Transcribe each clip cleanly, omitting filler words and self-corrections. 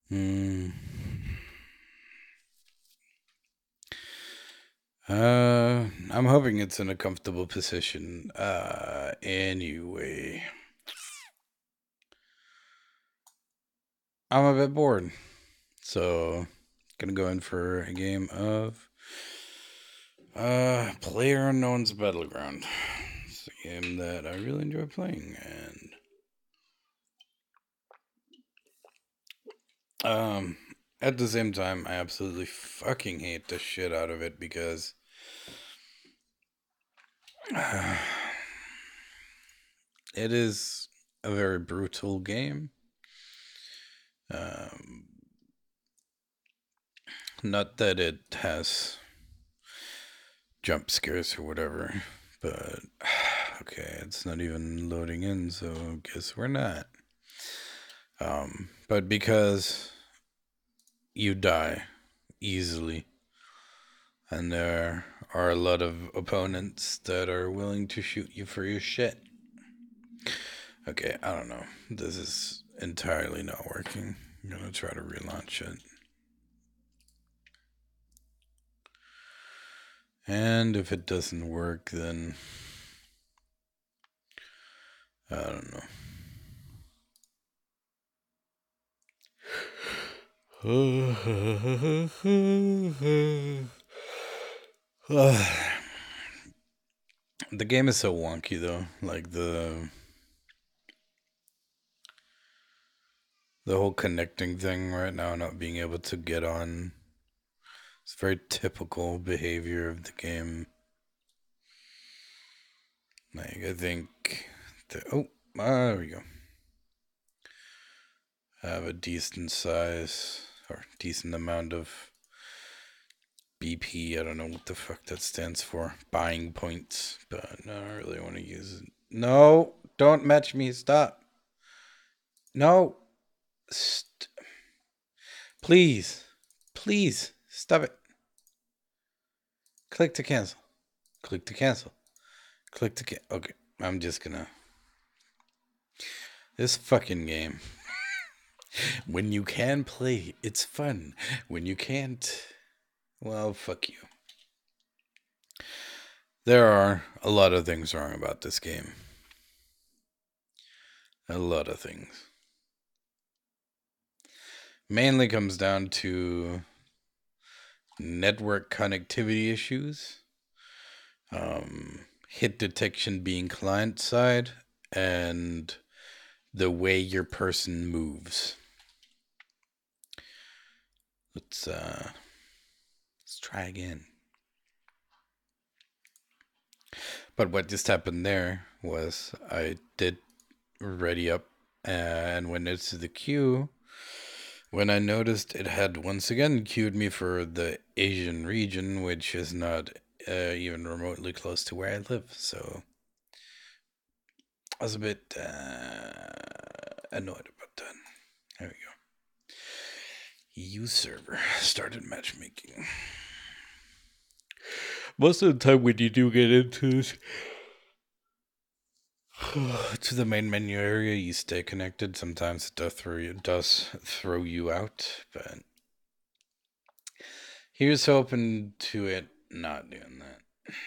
Hmm. I'm hoping it's in a comfortable position. Anyway, I'm a bit bored, so gonna go in for a game of Player Unknown's Battleground. It's a game that I really enjoy playing, and um, at the same time, I absolutely fucking hate the shit out of it because it is a very brutal game. Um, Not that it has jump scares or whatever, but okay, it's not even loading in, so guess we're not. But because you die easily, and there are a lot of opponents that are willing to shoot you for your shit. Okay, I don't know. This is entirely not working. I'm gonna try to relaunch it. And if it doesn't work, then I don't know. The game is so wonky though. Like the whole connecting thing right now, not being able to get on. It's very typical behavior of the game. Like I think there we go. I have a decent size or decent amount of BP. I don't know what the fuck that stands for. Buying points, but no, I really want to use it. No, don't match me. Stop. No. St- please. Please. Stop it. Click to cancel. Click to cancel. Click to okay. I'm just gonna. This fucking game. When you can play, it's fun. When you can't, well, fuck you. There are a lot of things wrong about this game. A lot of things. Mainly comes down to network connectivity issues, hit detection being client side, and the way your person moves. Let's try again. But what just happened there was I did ready up and went into the queue. When I noticed it had once again queued me for the Asian region, which is not even remotely close to where I live. So I was a bit annoyed about that. There we go. EU server started matchmaking. Most of the time, when you do get into to the main menu area, you stay connected. Sometimes it does throw you out, but here's hoping to it not doing that.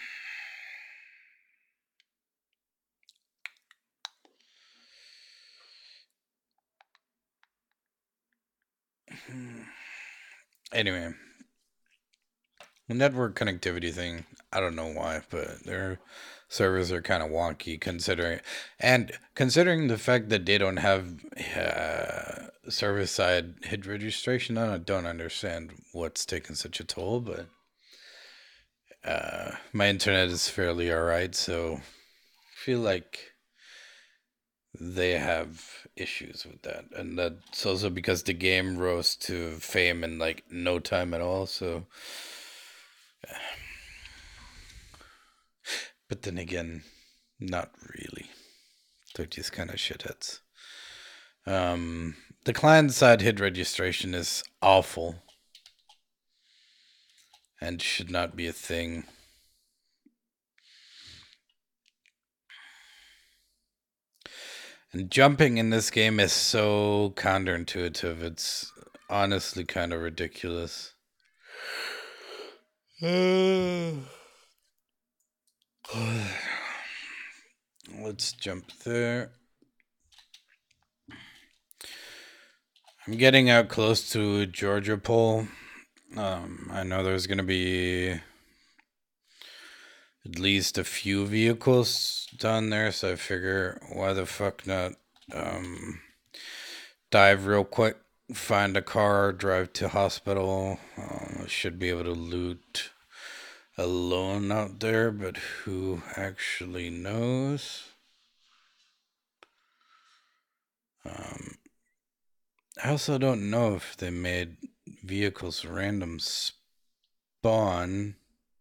Anyway, the network connectivity thing, I don't know why, but their servers are kind of wonky considering the fact that they don't have server side hit registration. I don't understand what's taking such a toll, but my internet is fairly alright, so I feel like they have issues with that, and that's also because the game rose to fame in like no time at all. So, but then again, not really. They're just kind of shitheads. Um, the client side hit registration is awful and should not be a thing. And jumping in this game is so counterintuitive. It's honestly kind of ridiculous. Let's jump there. I'm getting out close to Georgia Pole. I know there's going to be at least a few vehicles down there, so I figure why the fuck not dive real quick, find a car, drive to hospital. I should be able to loot alone out there, but who actually knows? I also don't know if they made vehicles random spawn.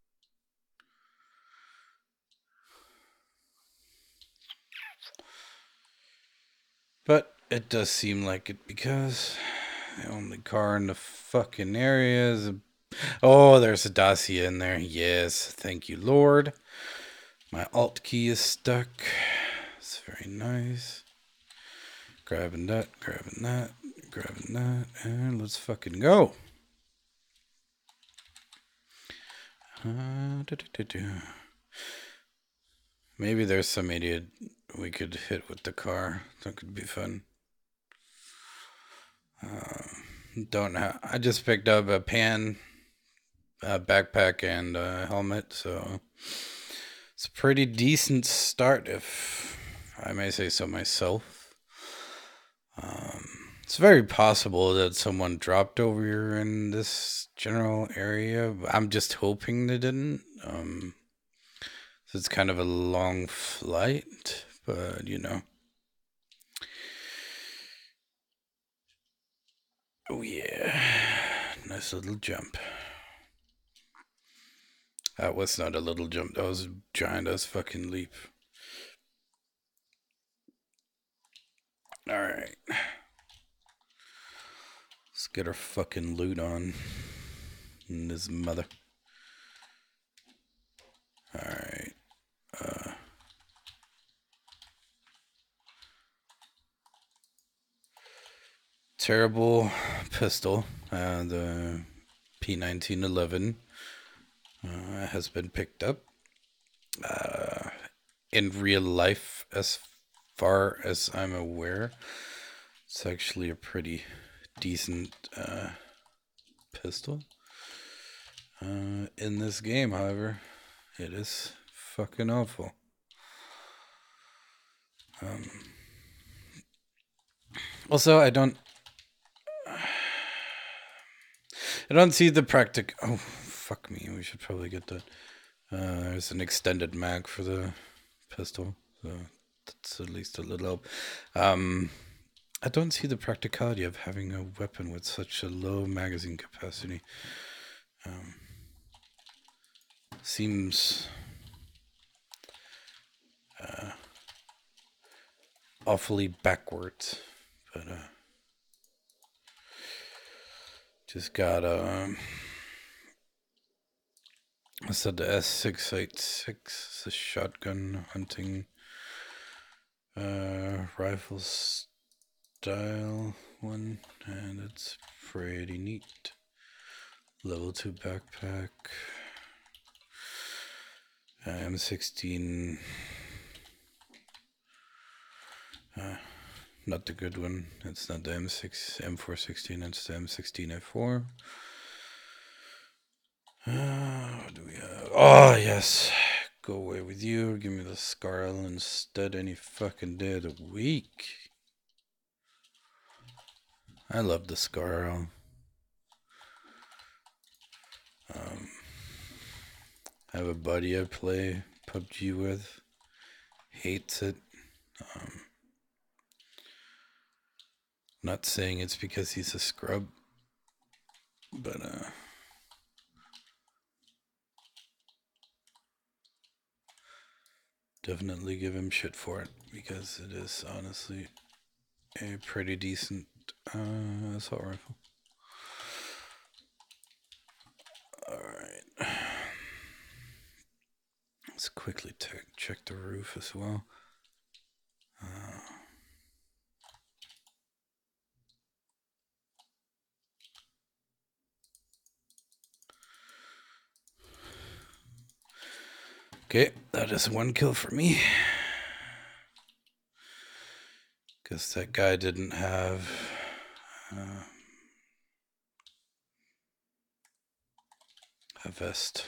But it does seem like it because the only car in the fucking area is oh, there's a Dacia in there. Yes, thank you, Lord. My alt key is stuck. It's very nice. Grabbing that, and let's fucking go. Maybe there's some idiot we could hit with the car. That could be fun. Don't have. I just picked up a pan, a backpack, and a helmet, so it's a pretty decent start, if I may say so myself. It's very possible that someone dropped over here in this general area. I'm just hoping they didn't. So it's kind of a long flight, but you know. Oh yeah, nice little jump. That was not a little jump. That was a giant ass fucking leap. All right. Let's get our fucking loot on. And his mother. Alright. Terrible pistol. The P1911 has been picked up. In real life, as far as I'm aware, it's actually a pretty decent pistol. In this game, however, it is fucking awful. Also, I don't see the practic. Oh, fuck me. We should probably get that. There's an extended mag for the pistol, so that's at least a little help. I don't see the practicality of having a weapon with such a low magazine capacity. Seems awfully backwards, but just got I said the S686. It's a shotgun hunting rifle style one, and it's pretty neat. Level 2 backpack. M16. Not the good one. It's not the M416. It's the M16A4. What do we have? Oh, yes. Go away with you. Give me the Scarl instead any fucking day of the week. I love the Scarl. I have a buddy I play PUBG with. Hates it. Not saying it's because he's a scrub, but definitely give him shit for it because it is honestly a pretty decent assault rifle. Alright. Let's quickly check the roof as well. Okay, that is 1 kill for me. Guess that guy didn't have a vest.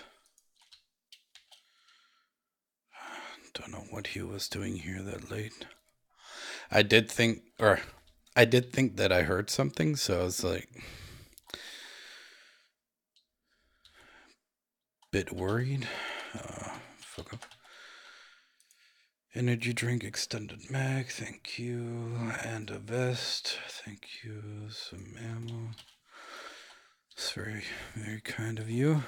Don't know what he was doing here that late. I did think that I heard something, so I was like bit worried. Fuck up. Energy drink, extended mag, thank you. And a vest, thank you. Some ammo. It's very, very kind of you.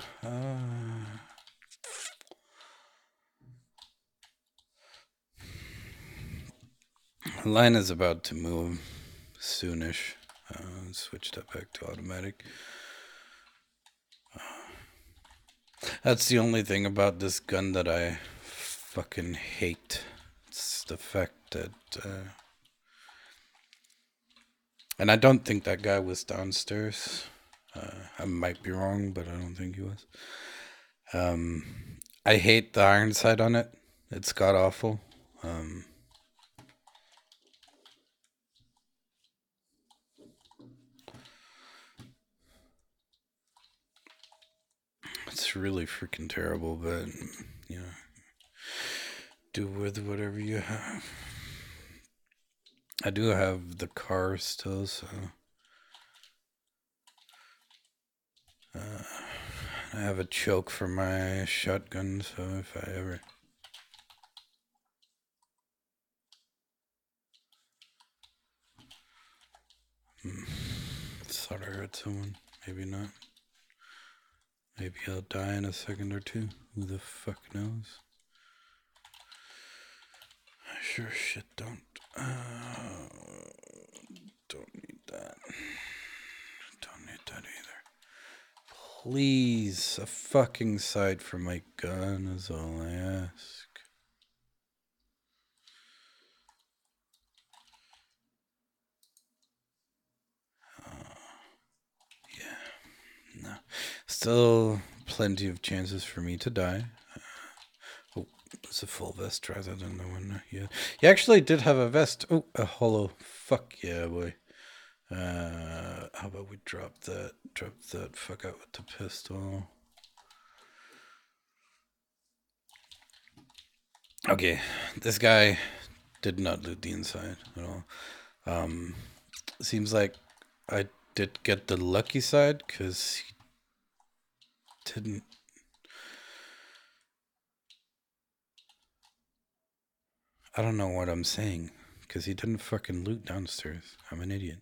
Line is about to move soonish. Switch that back to automatic. That's the only thing about this gun that I fucking hate. It's the fact that... and I don't think that guy was downstairs. I might be wrong, but I don't think he was. I hate the iron sight on it. It's god awful. It's really freaking terrible, but, you know, do with whatever you have. I do have the car still, so... I have a choke for my shotgun, so if I ever... Thought I heard someone. Maybe not. Maybe I'll die in a second or two. Who the fuck knows? I sure shit don't. Don't need that. Don't need that either. Please, a fucking sight for my gun is all I ask. Yeah. No. Still plenty of chances for me to die. Oh, it's a full vest rather than the one here. He actually did have a vest. Oh, a hollow. Fuck yeah, boy. How about we drop that? Drop that fuck out with the pistol. Okay, this guy did not loot the inside at all. Seems like I did get the lucky side because he didn't. I don't know what I'm saying because he didn't fucking loot downstairs. I'm an idiot.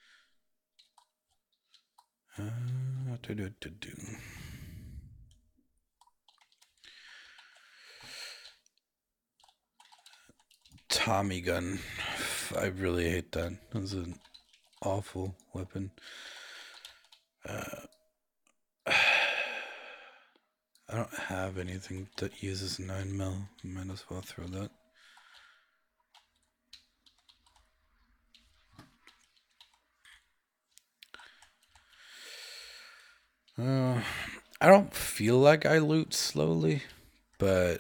Tommy gun. I really hate that. That's an awful weapon. I don't have anything that uses 9mm. Might as well throw that. I don't feel like I loot slowly, but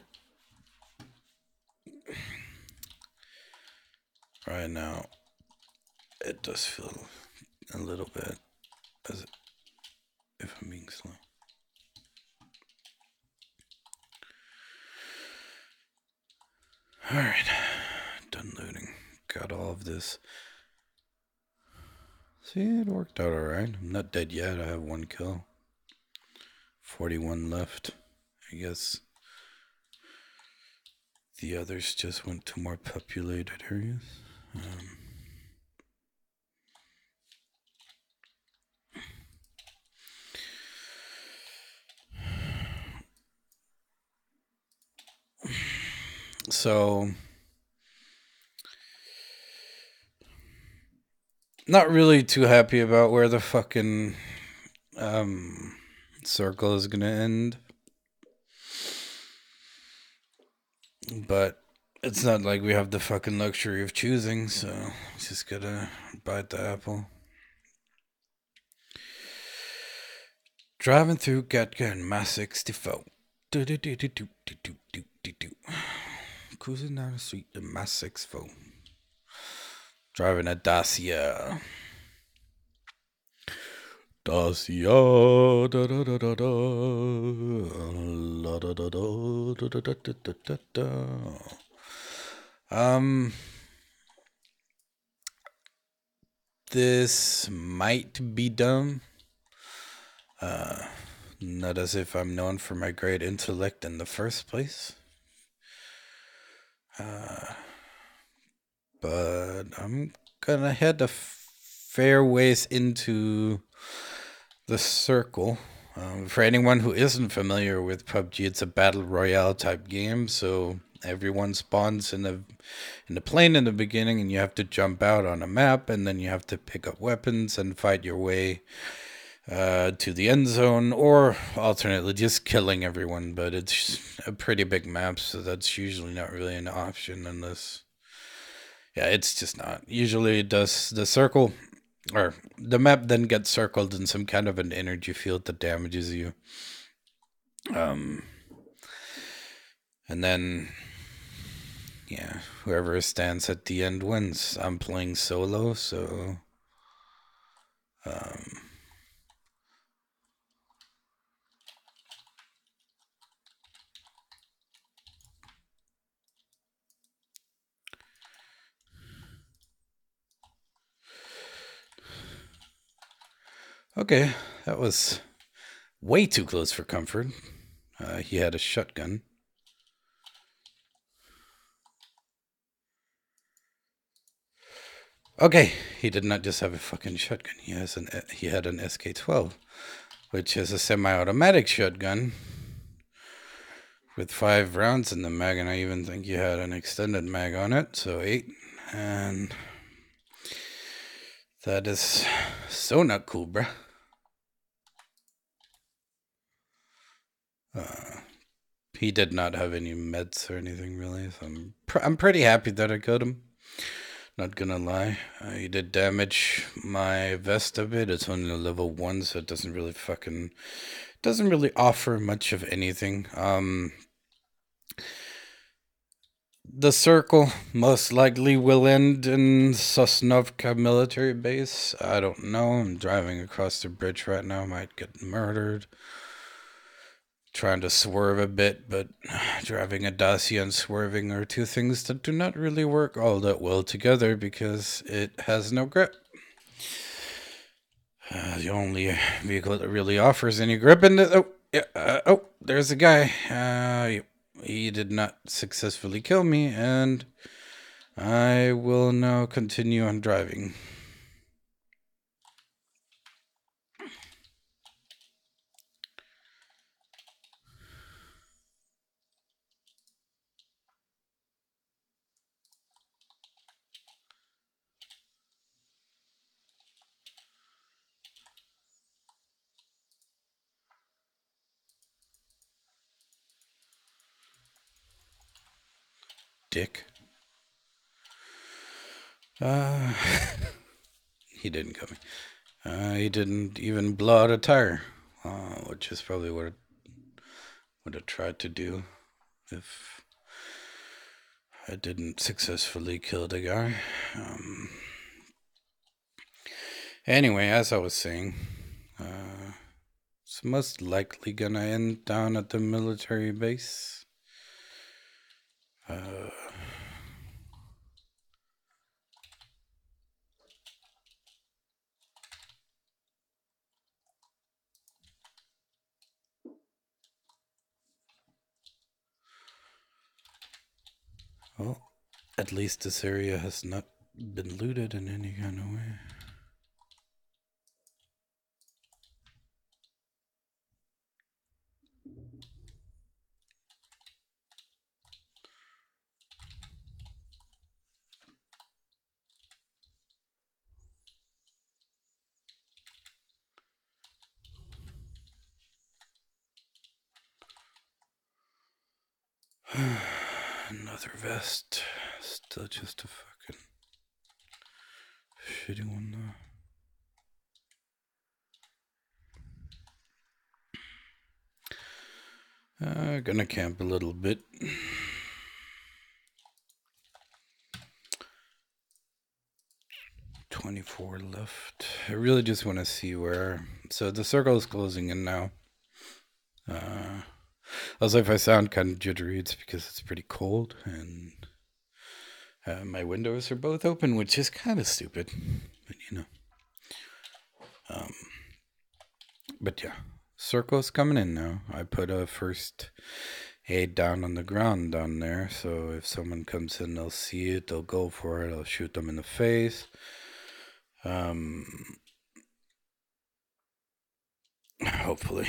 right now it does feel a little bit as if I'm being slow. Alright, done looting. Got all of this. See, it worked out alright. I'm not dead yet. I have 1 kill. 41 left. I guess the others just went to more populated areas. So, not really too happy about where the fucking circle is gonna end. But it's not like we have the fucking luxury of choosing, so just gotta bite the apple. Driving through Gatka and my 64. Cruising down the street in my 6'4", driving a Dacia. Dacia, da da da da da, la da da da da da da da da da. This might be dumb. Not as if I'm known for my great intellect in the first place. But I'm gonna head a fair ways into the circle. For anyone who isn't familiar with PUBG, it's a battle royale type game. So everyone spawns in a plane in the beginning, and you have to jump out on a map, and then you have to pick up weapons and fight your way to the end zone, or alternately just killing everyone. But it's a pretty big map, so that's usually not really an option unless, yeah, it's just not. Usually it does the circle, or the map then gets circled in some kind of an energy field that damages you. And then, yeah, whoever stands at the end wins. I'm playing solo, so okay, that was way too close for comfort. He had a shotgun. Okay, he did not just have a fucking shotgun. He had an SK-12, which is a semi-automatic shotgun with 5 rounds in the mag, and I even think he had an extended mag on it, so 8. And that is so not cool, bruh. He did not have any meds or anything really, so I'm pretty happy that I got him. Not gonna lie, he did damage my vest a bit. It's only a level 1, so it doesn't really offer much of anything. The circle most likely will end in Sosnovka military base. I don't know. I'm driving across the bridge right now. Might get murdered. Trying to swerve a bit, but driving a Dacia and swerving are two things that do not really work all that well together because it has no grip. The only vehicle that really offers any grip in the... there's a guy. He did not successfully kill me, and I will now continue on driving. Dick. He didn't kill me. He didn't even blow out a tire, which is probably what I would have tried to do if I didn't successfully kill the guy. Anyway, as I was saying, it's most likely gonna end down at the military base. Well, at least this area has not been looted in any kind of way. Another vest. Still just a fucking shitty one though. Gonna camp a little bit. $24 left. I really just want to see where. So the circle is closing in now. Also, if I sound kind of jittery, it's because it's pretty cold and my windows are both open, which is kind of stupid, but you know. But yeah, circle's coming in now. I put a first aid down on the ground down there, so if someone comes in, they'll see it, they'll go for it, I'll shoot them in the face. Hopefully.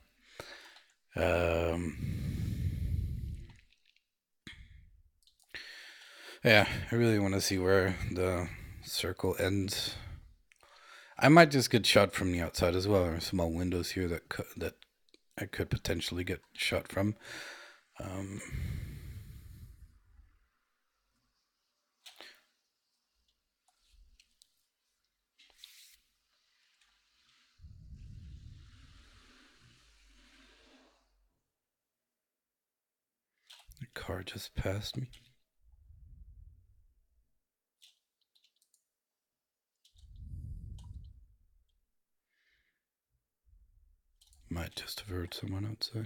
Yeah, I really want to see where the circle ends. I might just get shot from the outside as well. There are small windows here that I could potentially get shot from. The car just passed me. Might just have heard someone outside.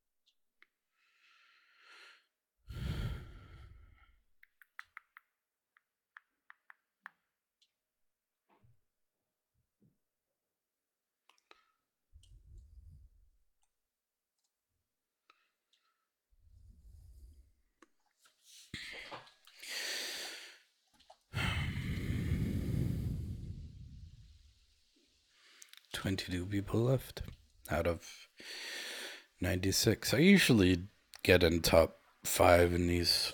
$22 people left out of 96. I usually get in top 5 in these.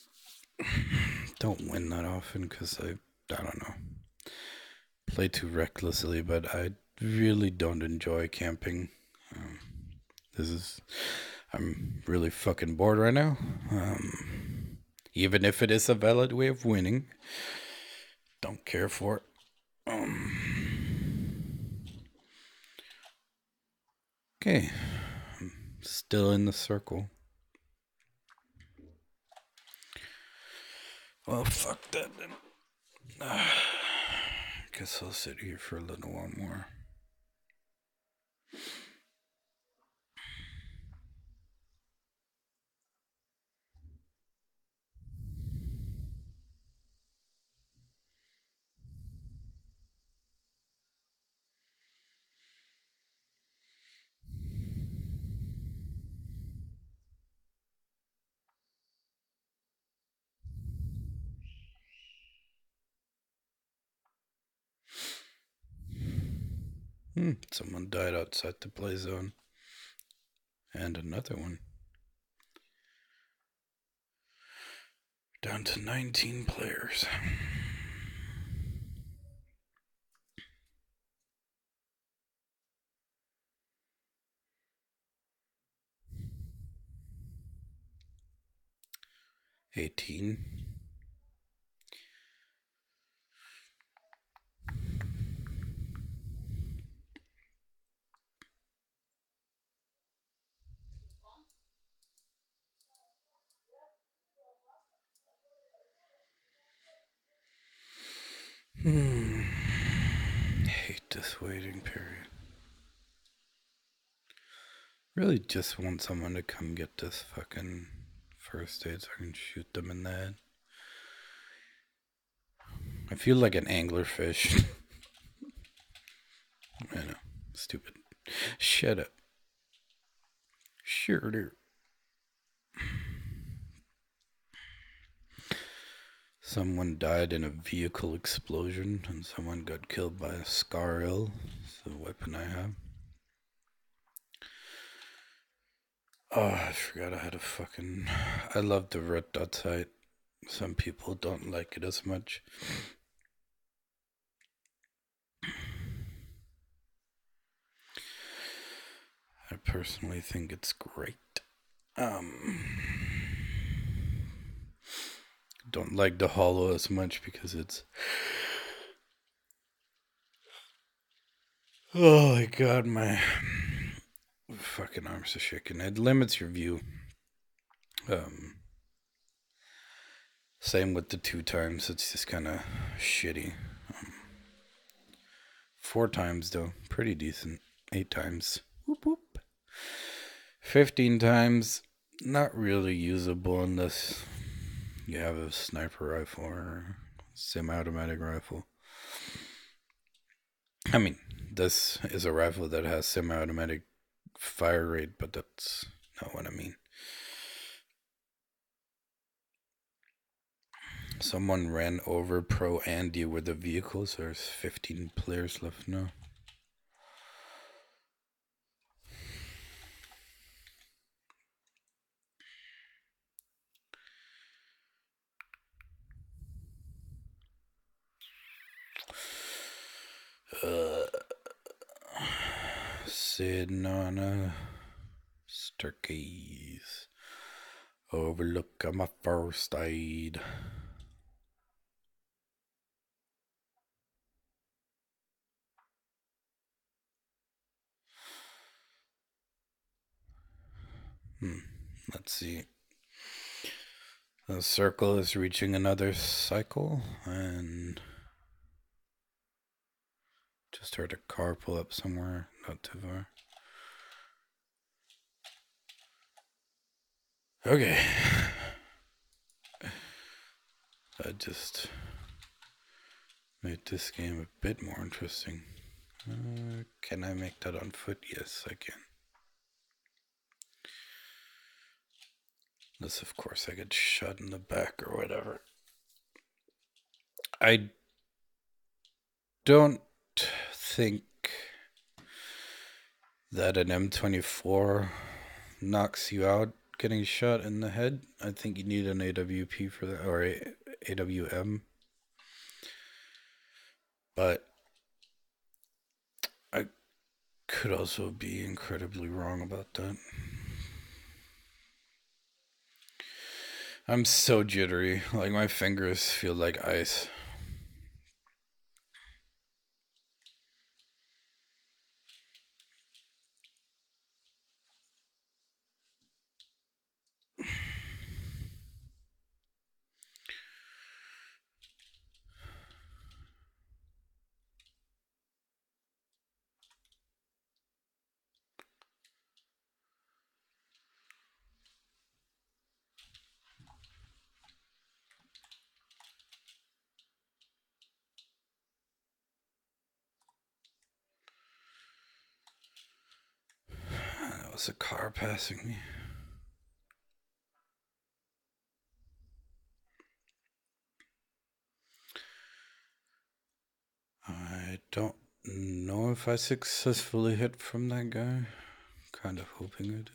Don't win that often because I don't know, play too recklessly, but I really don't enjoy camping. I'm really fucking bored right now. Even if it is a valid way of winning, don't care for it. Okay, I'm still in the circle. Well, fuck that then. Guess I'll sit here for a little while more. Someone died outside the play zone. And another one. Down to 19 players. $18. Hate this waiting period. Really just want someone to come get this fucking first aid so I can shoot them in the head. I feel like an anglerfish. I know. Stupid. Shut up. Sure do. Someone died in a vehicle explosion and someone got killed by a Scaril. It's the weapon I have. Oh, I forgot I had a fucking. I love the red dot sight. Some people don't like it as much. I personally think it's great. Don't like the hollow as much because it's. Oh my god, my fucking arms are shaking. It limits your view. Same with the 2 times. It's just kind of shitty. 4 times though, pretty decent. 8 times, whoop whoop. 15 times, not really usable unless you have a sniper rifle or semi-automatic rifle. I mean, this is a rifle that has semi-automatic fire rate, but that's not what I mean. Someone ran over Pro Andy with the vehicles. There's 15 players left now. Sitting on a staircase, overlook of my first aid. Let's see. The circle is reaching another cycle, and just heard a car pull up somewhere, not too far. Okay. I just made this game a bit more interesting. Can I make that on foot? Yes, I can. Unless, of course, I get shot in the back or whatever. I don't think that an M24 knocks you out getting shot in the head. I think you need an AWP for that, or AWM. But I could also be incredibly wrong about that. I'm so jittery. Like, my fingers feel like ice. That was a car passing me. I don't know if I successfully hit from that guy. Kind of hoping I did.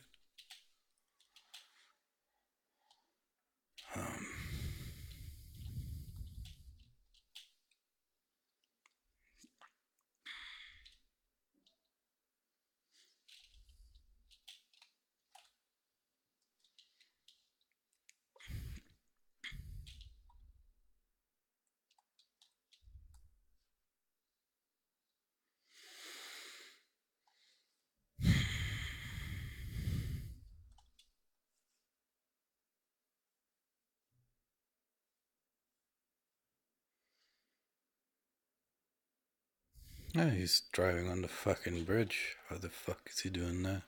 Yeah, he's driving on the fucking bridge. How the fuck is he doing that?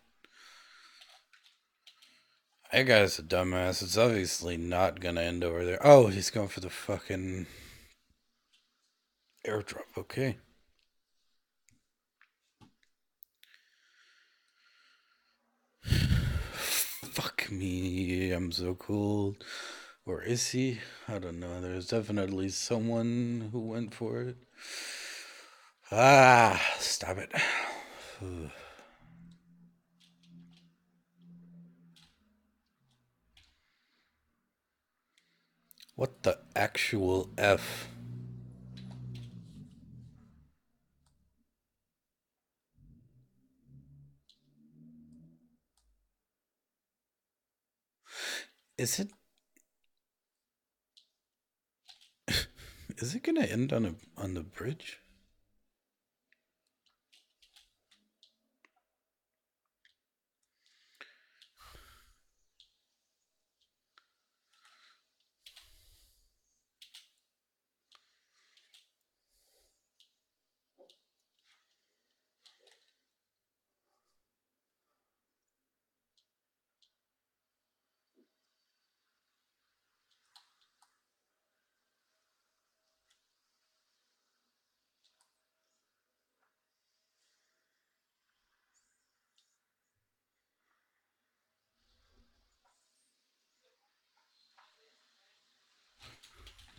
That guy's a dumbass. It's obviously not gonna end over there. Oh, he's going for the fucking airdrop. Okay. Fuck me. I'm so cold. Or is he? I don't know. There's definitely someone who went for it. Ah, stop it. What the actual F? Is it? Is it gonna end on the bridge?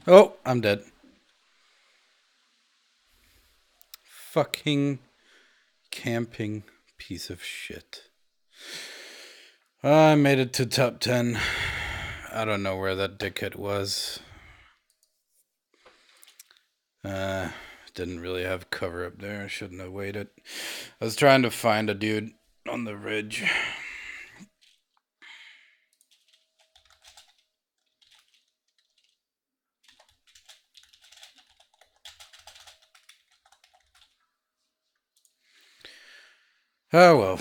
Oh, I'm dead. Fucking camping piece of shit. I made it to top 10. I don't know where that dickhead was. Didn't really have cover up there. I shouldn't have waited. I was trying to find a dude on the ridge. Oh well.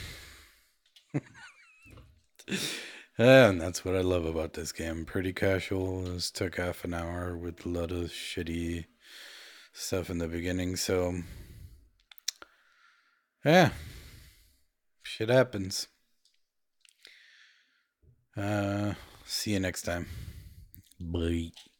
And that's what I love about this game. Pretty casual. This took half an hour with a lot of shitty stuff in the beginning, so yeah. Shit happens. See you next time. Bye.